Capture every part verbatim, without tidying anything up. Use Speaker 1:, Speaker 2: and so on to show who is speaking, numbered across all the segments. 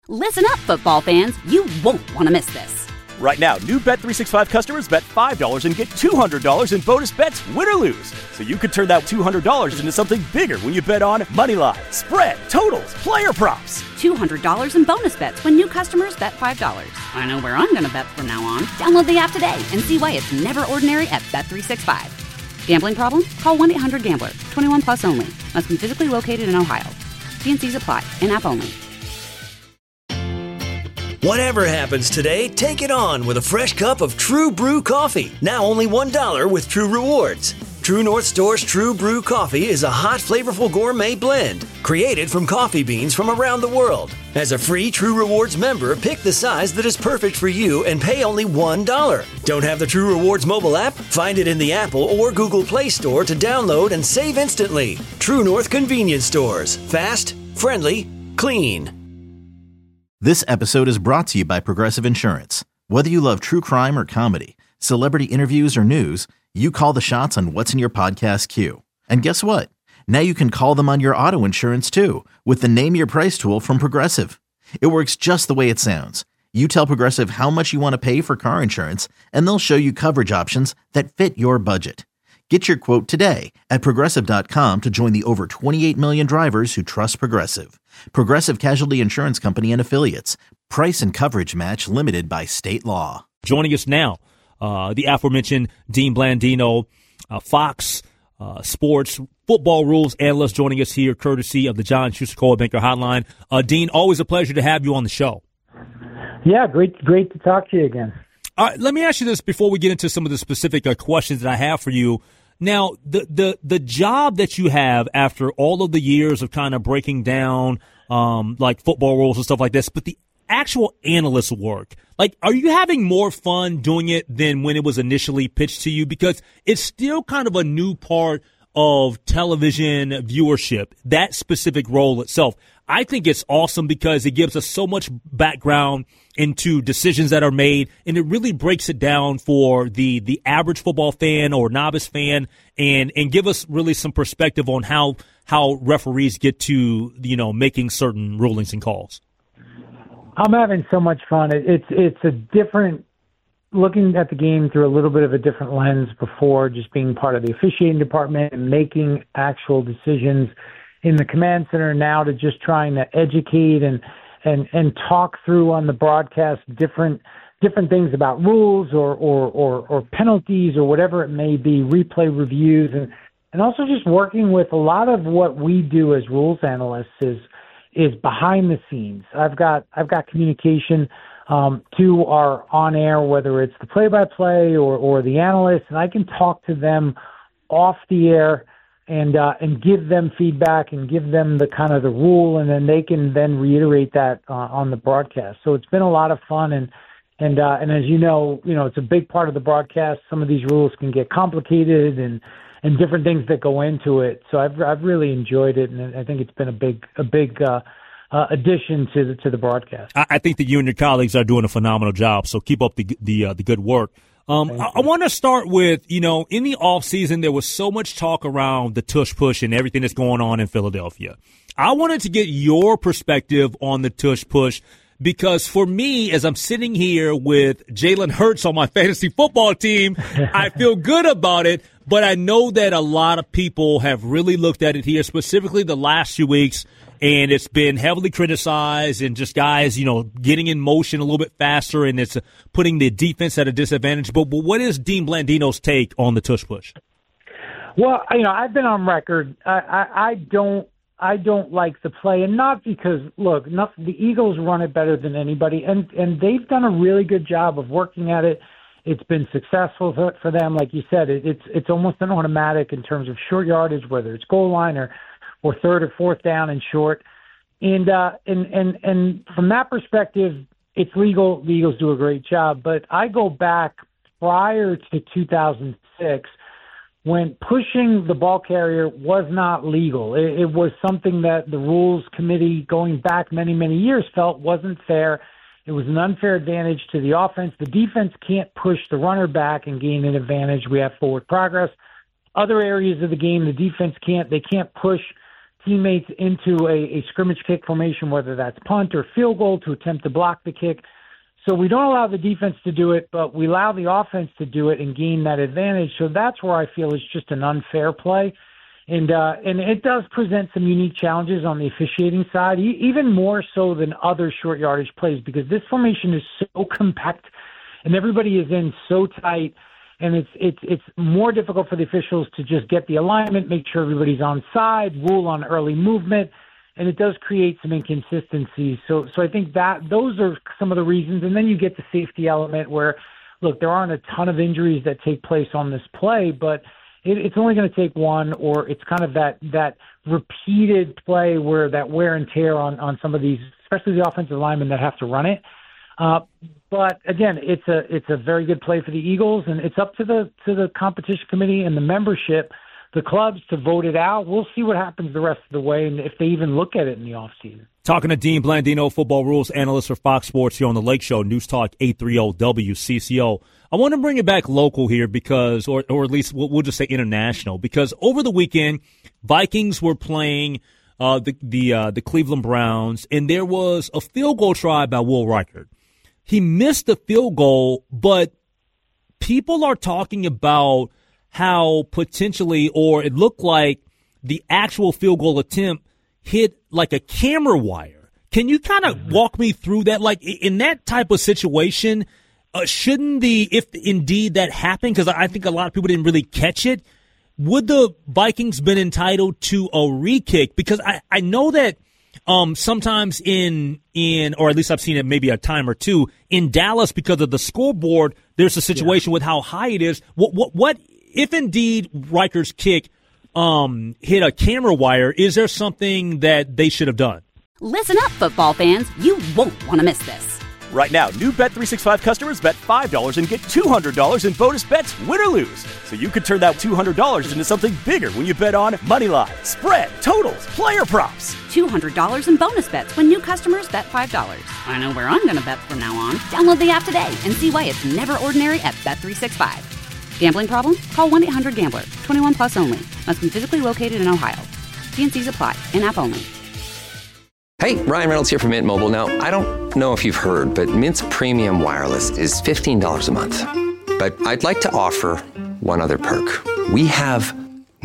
Speaker 1: Listen up, football fans. You won't want to miss this.
Speaker 2: Right now, new Bet three sixty-five customers bet five dollars and get two hundred dollars in bonus bets, win or lose. So you could turn that two hundred dollars into something bigger when you bet on moneyline, spread, totals, player props.
Speaker 1: two hundred dollars in bonus bets when new customers bet five dollars. I know where I'm going to bet from now on. Download the app today and see why it's never ordinary at Bet three sixty-five. Gambling problem? Call one eight hundred gambler. twenty-one plus only. Must be physically located in Ohio. T and C's apply. In-app only.
Speaker 3: Whatever happens today, take it on with a fresh cup of True Brew coffee. Now only one dollar with True Rewards. True North Store's True Brew coffee is a hot, flavorful gourmet blend created from coffee beans from around the world. As a free True Rewards member, pick the size that is perfect for you and pay only one dollar. Don't have the True Rewards mobile app? Find it in the Apple or Google Play Store to download and save instantly. True North Convenience Stores. Fast, friendly, clean.
Speaker 4: This episode is brought to you by Progressive Insurance. Whether you love true crime or comedy, celebrity interviews or news, you call the shots on what's in your podcast queue. And guess what? Now you can call them on your auto insurance too with the Name Your Price tool from Progressive. It works just the way it sounds. You tell Progressive how much you want to pay for car insurance, and they'll show you coverage options that fit your budget. Get your quote today at Progressive dot com to join the over twenty-eight million drivers who trust Progressive. Progressive Casualty Insurance Company and Affiliates. Price and coverage match limited by state law.
Speaker 5: Joining us now, uh, the aforementioned Dean Blandino, uh, Fox uh, Sports football rules analyst, joining us here courtesy of the John Schuster Coldwell Banker Hotline. Uh, Dean, always a pleasure to have you on the show.
Speaker 6: Yeah, great, great to talk to you again.
Speaker 5: All right, let me ask you this before we get into some of the specific uh, questions that I have for you. Now, the, the, the job that you have after all of the years of kind of breaking down um, like football rules and stuff like this, but the actual analyst work, like, are you having more fun doing it than when it was initially pitched to you? Because it's still kind of a new part of television viewership, that specific role itself. I think it's awesome because it gives us so much background into decisions that are made, and it really breaks it down for the the average football fan or novice fan, and and give us really some perspective on how how referees get to, you know, making certain rulings and calls.
Speaker 6: I'm having so much fun. It, it's it's a different looking at the game through a little bit of a different lens before just being part of the officiating department and making actual decisions in the command center, now to just trying to educate and and and talk through on the broadcast different different things about rules or or or, or penalties or whatever it may be, replay reviews, and and also just working with a lot of what we do as rules analysts is is behind the scenes. I've got I've got communication um, to our on air, whether it's the play by play or or the analysts, and I can talk to them off the air and uh, and give them feedback and give them the kind of the rule, and then they can then reiterate that uh, on the broadcast. So it's been a lot of fun, and and uh, and as you know, you know it's a big part of the broadcast. Some of these rules can get complicated and and different things that go into it. So I've I've really enjoyed it, and I think it's been a big a big uh, uh, addition to the to the broadcast.
Speaker 5: I, I think that you and your colleagues are doing a phenomenal job. So keep up the the uh, the good work. Um, I, I want to start with, you know, in the off season, there was so much talk around the tush push and everything that's going on in Philadelphia. I wanted to get your perspective on the tush push because for me, as I'm sitting here with Jalen Hurts on my fantasy football team, I feel good about it, but I know that a lot of people have really looked at it here, specifically the last few weeks, and it's been heavily criticized and just guys, you know, getting in motion a little bit faster, and it's putting the defense at a disadvantage. But, but what is Dean Blandino's take on the tush push?
Speaker 6: Well, you know, I've been on record. I, I, I don't I don't like the play, and not because, look, not, the Eagles run it better than anybody, and, and they've done a really good job of working at it. It's been successful for, for them. Like you said, it, it's it's almost an automatic in terms of short yardage, whether it's goal line or or third or fourth down and short. And, uh, and, and, and from that perspective, it's legal. The Eagles do a great job. But I go back prior to two thousand six when pushing the ball carrier was not legal. It, it was something that the Rules Committee, going back many, many years, felt wasn't fair. It was an unfair advantage to the offense. The defense can't push the runner back and gain an advantage. We have forward progress. Other areas of the game, the defense can't. They can't push teammates into a, a scrimmage kick formation, whether that's punt or field goal, to attempt to block the kick. So we don't allow the defense to do it, but we allow the offense to do it and gain that advantage. So that's where I feel it's just an unfair play. And uh, and it does present some unique challenges on the officiating side, e- even more so than other short yardage plays, because this formation is so compact and everybody is in so tight, and it's it's it's more difficult for the officials to just get the alignment, make sure everybody's on side, rule on early movement, and it does create some inconsistencies. So so I think that those are some of the reasons. And then you get the safety element where, look, there aren't a ton of injuries that take place on this play, but it, it's only going to take one, or it's kind of that that repeated play where that wear and tear on, on some of these, especially the offensive linemen that have to run it. Uh, but again, it's a it's a very good play for the Eagles, and it's up to the to the competition committee and the membership, the clubs, to vote it out. We'll see what happens the rest of the way, and if they even look at it in the offseason.
Speaker 5: Talking to Dean Blandino, football rules analyst for Fox Sports here on the Lake Show, News Talk eight thirty W C C O. I want to bring it back local here because, or or at least we'll, we'll just say international, because over the weekend, Vikings were playing uh, the the uh, the Cleveland Browns, and there was a field goal try by Will Reichard. He missed the field goal, but people are talking about how potentially, or it looked like the actual field goal attempt hit like a camera wire. Can you kind of walk me through that? Like in that type of situation, uh, shouldn't the, if indeed that happened, because I think a lot of people didn't really catch it, would the Vikings been entitled to a re-kick? Because I, I know that um, sometimes in, in, or at least I've seen it maybe a time or two, in Dallas, because of the scoreboard, there's a situation yeah. with how high it is. What, what, what, if indeed Reichard's kick um, hit a camera wire, is there something that they should have done?
Speaker 1: Listen up, football fans. You won't want to miss this.
Speaker 2: Right now, new Bet three sixty-five customers bet five dollars and get two hundred dollars in bonus bets, win or lose. So you could turn that two hundred dollars into something bigger when you bet on money line, spread, totals, player props.
Speaker 1: two hundred dollars in bonus bets when new customers bet five dollars. I know where I'm going to bet from now on. Download the app today and see why it's never ordinary at Bet three sixty-five. Gambling problem? Call one eight hundred gambler. twenty-one plus only. Must be physically located in Ohio. T and C's apply. In-app only.
Speaker 7: Hey, Ryan Reynolds here from Mint Mobile. Now, I don't know if you've heard, but Mint's premium wireless is fifteen dollars a month. But I'd like to offer one other perk. We have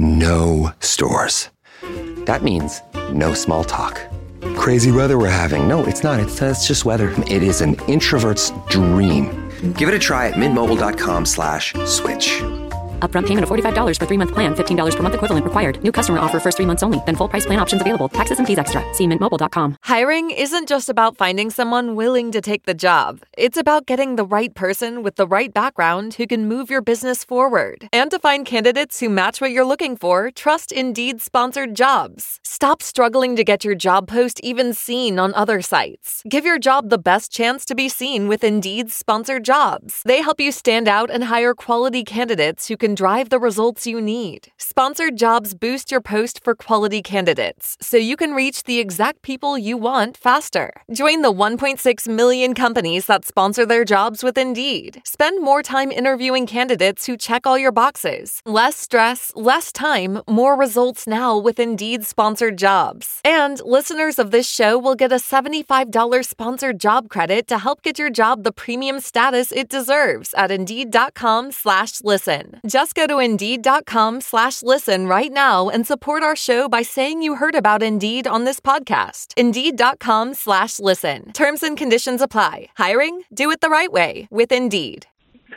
Speaker 7: no stores. That means no small talk. Crazy weather we're having. No, it's not. It's, uh, it's just weather. It is an introvert's dream. Give it a try at mintmobile.com slash switch.
Speaker 8: Upfront payment of forty-five dollars for three-month plan, fifteen dollars per month equivalent required. New customer offer first three months only. Then full price plan options available. Taxes and fees extra. See mint mobile dot com.
Speaker 9: Hiring isn't just about finding someone willing to take the job. It's about getting the right person with the right background who can move your business forward. And to find candidates who match what you're looking for, trust Indeed sponsored jobs. Stop struggling to get your job post even seen on other sites. Give your job the best chance to be seen with Indeed sponsored jobs. They help you stand out and hire quality candidates who can drive the results you need. Sponsored jobs boost your post for quality candidates, so you can reach the exact people you want faster. Join the one point six million companies that sponsor their jobs with Indeed. Spend more time interviewing candidates who check all your boxes. Less stress, less time, more results now with Indeed sponsored jobs. And listeners of this show will get a seventy-five dollars sponsored job credit to help get your job the premium status it deserves at Indeed.com slash listen. Just go to Indeed.com slash listen right now and support our show by saying you heard about Indeed on this podcast. Indeed.com slash listen. Terms and conditions apply. Hiring? Do it the right way with Indeed.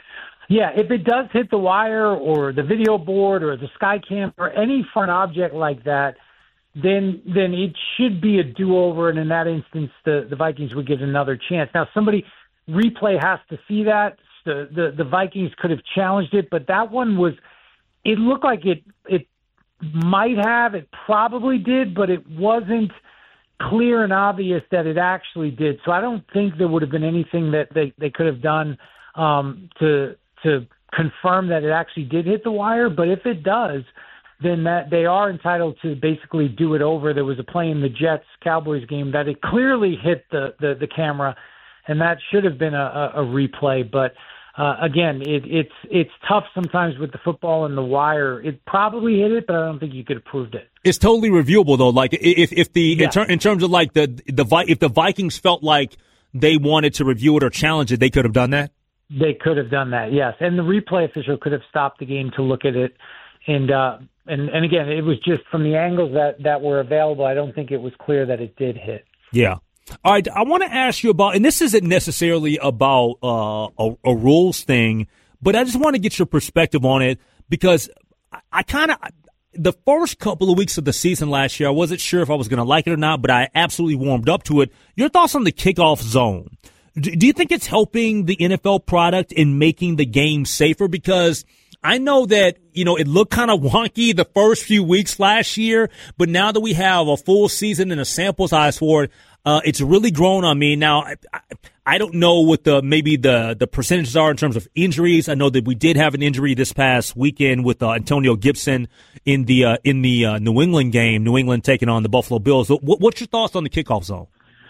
Speaker 6: Yeah, if it does hit the wire or the video board or the Skycam or any front object like that, then then it should be a do-over, and in that instance, the, the Vikings would get another chance. Now, somebody, replay has to see that. The, the the Vikings could have challenged it, but that one was, it looked like it it might have, it probably did, but it wasn't clear and obvious that it actually did. So I don't think there would have been anything that they, they could have done um, to to confirm that it actually did hit the wire. But if it does, then that they are entitled to basically do it over. There was a play in the Jets-Cowboys game that it clearly hit the, the, the camera, and that should have been a, a, a replay. But uh, again, it, it's it's tough sometimes with the football and the wire. It probably hit it, but I don't think you could have proved it.
Speaker 5: It's totally reviewable though. Like if if the
Speaker 6: yeah.
Speaker 5: in, ter- in terms of like the the if the Vikings felt like they wanted to review it or challenge it, they could have done that.
Speaker 6: They could have done that, yes. And the replay official could have stopped the game to look at it. And uh, and and again, it was just from the angles that, that were available. I don't think it was clear that it did hit.
Speaker 5: Yeah. All right. I want to ask you about, and this isn't necessarily about uh, a, a rules thing, but I just want to get your perspective on it because I, I kind of the first couple of weeks of the season last year, I wasn't sure if I was going to like it or not, but I absolutely warmed up to it. Your thoughts on the kickoff zone? Do you think it's helping the N F L product in making the game safer? Because I know that, you know, it looked kind of wonky the first few weeks last year, but now that we have a full season and a sample size for it, uh, it's really grown on me. Now, I, I don't know what the maybe the, the percentages are in terms of injuries. I know that we did have an injury this past weekend with uh, Antonio Gibson in the uh, in the uh, New England game, New England taking on the Buffalo Bills. What, what's your thoughts on the kickoff zone?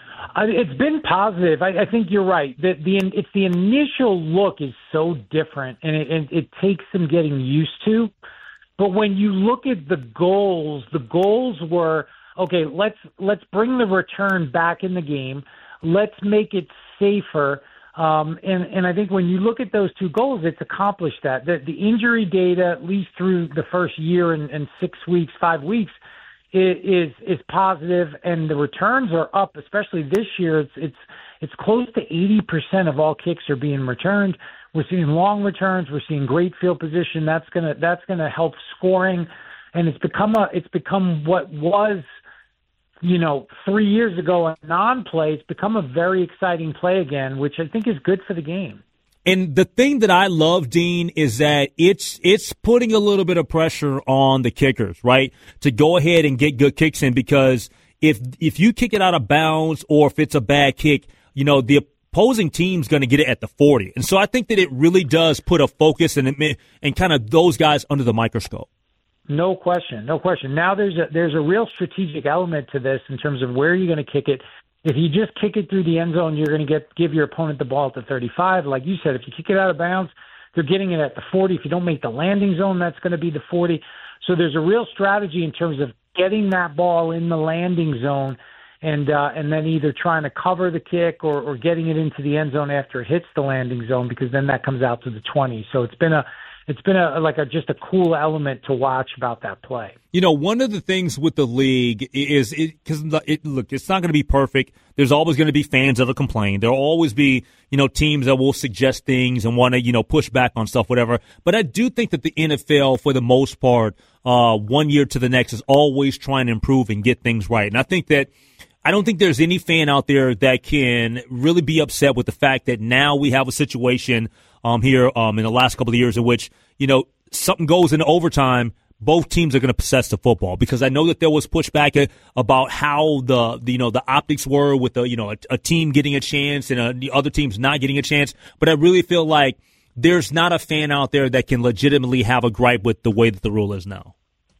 Speaker 6: It's been positive. I, I think you're right. The, the it's the initial look is so different, and it, it, it takes some getting used to. But when you look at the goals, the goals were okay. Let's let's bring the return back in the game. Let's make it safer. Um, and and I think when you look at those two goals, it's accomplished that. The, the injury data, at least through the first year and, and six weeks, five weeks. Is is positive, and the returns are up. Especially this year, it's it's it's close to eighty percent of all kicks are being returned. We're seeing long returns. We're seeing great field position. That's gonna that's gonna help scoring, and it's become a it's become what was, you know, three years ago a non-play. It's become a very exciting play again, which I think is good for the game.
Speaker 5: And the thing that I love, Dean, is that it's it's putting a little bit of pressure on the kickers, right, to go ahead and get good kicks in, because if if you kick it out of bounds or if it's a bad kick, you know, the opposing team's going to get it at the forty. And so I think that it really does put a focus and and kind of those guys under the microscope.
Speaker 6: No question, no question. Now there's a there's a real strategic element to this in terms of where you're going to kick it. If you just kick it through the end zone, you're going to get give your opponent the ball at the thirty-five. Like you said, if you kick it out of bounds, they're getting it at the forty. If you don't make the landing zone, that's going to be the forty. So there's a real strategy in terms of getting that ball in the landing zone and uh, and then either trying to cover the kick or, or getting it into the end zone after it hits the landing zone, because then that comes out to the twenty. So it's been a It's been a like a just a cool element to watch about that play.
Speaker 5: You know, one of the things with the league is because it, it, look, it's not going to be perfect. There's always going to be fans that'll complain. There'll always be, you know, teams that will suggest things and want to, you know, push back on stuff, whatever. But I do think that the N F L, for the most part, uh, one year to the next, is always trying to improve and get things right. And I think that I don't think there's any fan out there that can really be upset with the fact that now we have a situation um, here um, in the last couple of years in which, you know, something goes into overtime, both teams are going to possess the football, because I know that there was pushback about how the, the you know the optics were with the you know a, a team getting a chance and a, the other teams not getting a chance. But I really feel like there's not a fan out there that can legitimately have a gripe with the way that the rule is now.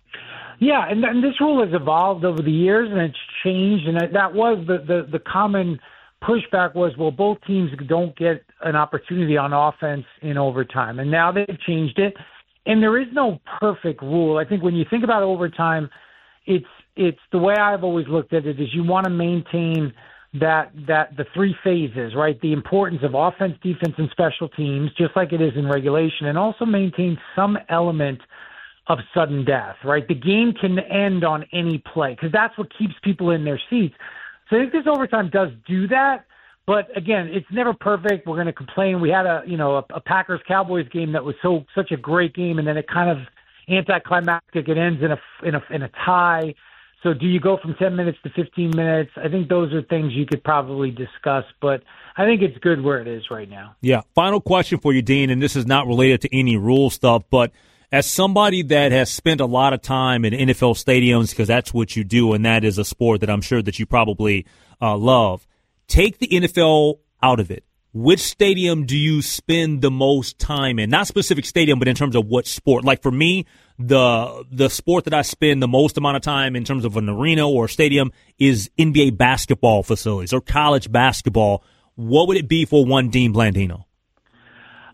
Speaker 6: Yeah, and, and this rule has evolved over the years, and it's changed, and that was the, the, the common pushback was, well, both teams don't get an opportunity on offense in overtime, and now they've changed it. And there is no perfect rule. I think when you think about overtime, it's it's the way I've always looked at it is you want to maintain that that the three phases, right? The importance of offense, defense, and special teams, just like it is in regulation, and also maintain some element of sudden death, right? The game can end on any play because that's what keeps people in their seats. So I think this overtime does do that. But again, it's never perfect. We're going to complain. We had a, you know, a, a Packers-Cowboys game that was so such a great game, and then it kind of anticlimactic. It ends in a in a in a tie. So do you go from ten minutes to fifteen minutes? I think those are things you could probably discuss, but I think it's good where it is right now.
Speaker 5: Yeah. Final question for you, Dean, and this is not related to any rule stuff, but as somebody that has spent a lot of time in N F L stadiums, because that's what you do, and that is a sport that I'm sure that you probably uh, love. Take the N F L out of it. Which stadium do you spend the most time in? Not specific stadium, but in terms of what sport. Like for me, the the sport that I spend the most amount of time in terms of an arena or a stadium is N B A basketball facilities or college basketball. What would it be for one Dean Blandino?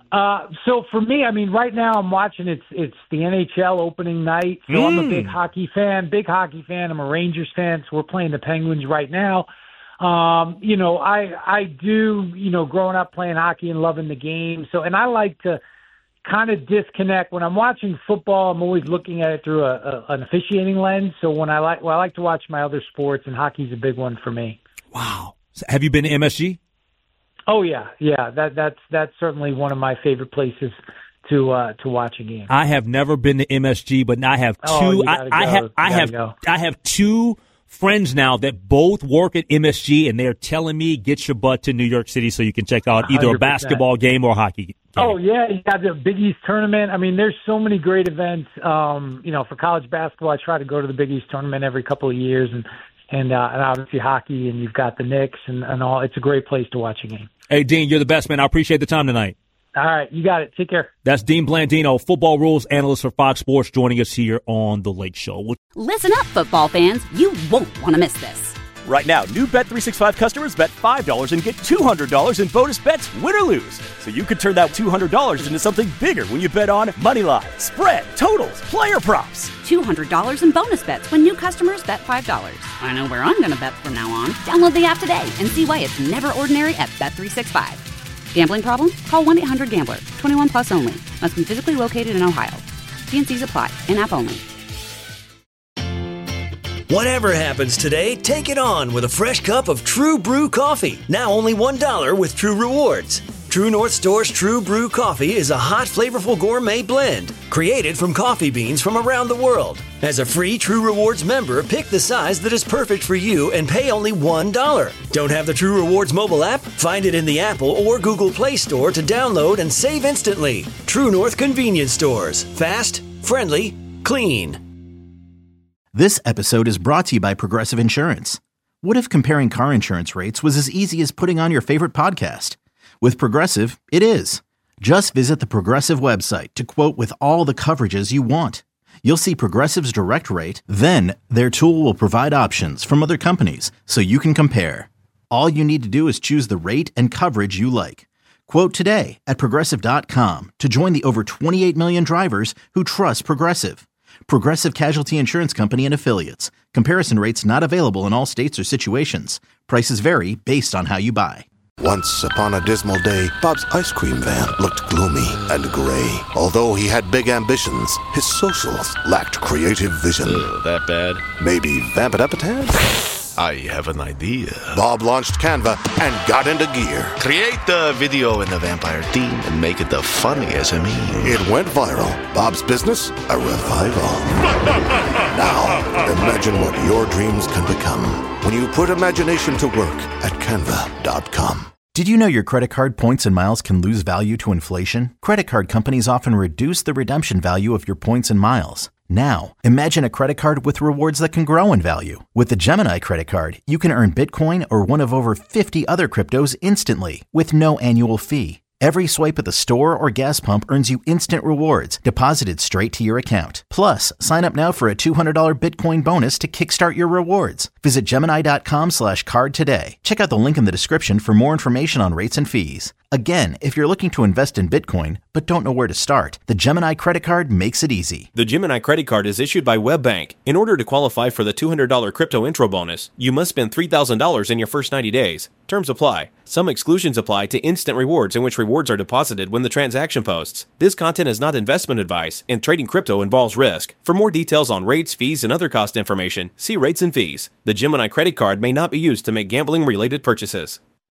Speaker 6: Uh, so for me, I mean, right now I'm watching. It's it's the N H L opening night. So mm. I'm a big hockey fan. Big hockey fan. I'm a Rangers fan. So we're playing the Penguins right now. Um, you know, I I do. You know, growing up playing hockey and loving the game. So and I like to kind of disconnect when I'm watching football. I'm always looking at it through a, a an officiating lens. So when I like, well, I like to watch my other sports, and hockey's a big one for me.
Speaker 5: Wow. So have you been to M S G?
Speaker 6: Oh yeah, yeah. That that's that's certainly one of my favorite places to uh, to watch a game.
Speaker 5: I have never been to M S G, but I have two.
Speaker 6: Oh,
Speaker 5: I, I have I have
Speaker 6: go.
Speaker 5: I have two friends now that both work at M S G, and they're telling me get your butt to New York City so you can check out either
Speaker 6: one hundred percent.
Speaker 5: a basketball game or a hockey game.
Speaker 6: Oh yeah, you got the Big East tournament. I mean, there's so many great events. Um, you know, for college basketball, I try to go to the Big East tournament every couple of years, and and, uh, and obviously hockey, and you've got the Knicks and, and all. It's a great place to watch a game.
Speaker 5: Hey, Dean, you're the best, man. I appreciate the time tonight.
Speaker 6: All right, you got it. Take care.
Speaker 5: That's Dean Blandino, football rules analyst for Fox Sports, joining us here on The Lake Show.
Speaker 1: Listen up, football fans. You won't want to miss this.
Speaker 2: Right now, new Bet three sixty-five customers bet five dollars and get two hundred dollars in bonus bets, win or lose. So you could turn that two hundred dollars into something bigger when you bet on money line, spread, totals, player props.
Speaker 1: two hundred dollars in bonus bets when new customers bet five dollars. I know where I'm going to bet from now on. Download the app today and see why it's never ordinary at Bet three sixty-five. Gambling problem? Call one eight hundred gambler. twenty-one plus only. Must be physically located in Ohio. T and C's apply. In-app only.
Speaker 3: Whatever happens today, take it on with a fresh cup of True Brew coffee. Now only one dollar with True Rewards. True North Store's True Brew coffee is a hot, flavorful gourmet blend created from coffee beans from around the world. As a free True Rewards member, pick the size that is perfect for you and pay only one dollar. Don't have the True Rewards mobile app? Find it in the Apple or Google Play Store to download and save instantly. True North Convenience Stores. Fast, friendly, clean.
Speaker 4: This episode is brought to you by Progressive Insurance. What if comparing car insurance rates was as easy as putting on your favorite podcast? With Progressive, it is. Just visit the Progressive website to quote with all the coverages you want. You'll see Progressive's direct rate, then their tool will provide options from other companies so you can compare. All you need to do is choose the rate and coverage you like. Quote today at Progressive dot com to join the over twenty-eight million drivers who trust Progressive. Progressive Casualty Insurance Company and Affiliates. Comparison rates not available in all states or situations. Prices vary based on how you buy.
Speaker 10: Once upon a dismal day, Bob's ice cream van looked gloomy and gray. Although he had big ambitions, his socials lacked creative vision.
Speaker 11: Uh, that bad?
Speaker 10: Maybe vamp it up a tad?
Speaker 11: I have an idea.
Speaker 10: Bob launched Canva and got into gear.
Speaker 11: Create the video in the vampire theme and make it the funniest I mean.
Speaker 10: It went viral. Bob's business, a revival. Now, imagine what your dreams can become when you put imagination to work at canva dot com.
Speaker 4: Did you know your credit card points and miles can lose value to inflation? Credit card companies often reduce the redemption value of your points and miles. Now, imagine a credit card with rewards that can grow in value. With the Gemini credit card, you can earn Bitcoin or one of over fifty other cryptos instantly with no annual fee. Every swipe at the store or gas pump earns you instant rewards deposited straight to your account. Plus, sign up now for a two hundred dollars Bitcoin bonus to kickstart your rewards. Visit Gemini dot com slash card today. Check out the link in the description for more information on rates and fees. Again, if you're looking to invest in Bitcoin but don't know where to start, the Gemini credit card makes it easy.
Speaker 12: The Gemini credit card is issued by WebBank. In order to qualify for the two hundred dollars crypto intro bonus, you must spend three thousand dollars in your first ninety days. Terms apply. Some exclusions apply to instant rewards, in which rewards are deposited when the transaction posts. This content is not investment advice, and trading crypto involves risk. For more details on rates, fees, and other cost information, see rates and fees. The Gemini credit card may not be used to make gambling-related purchases.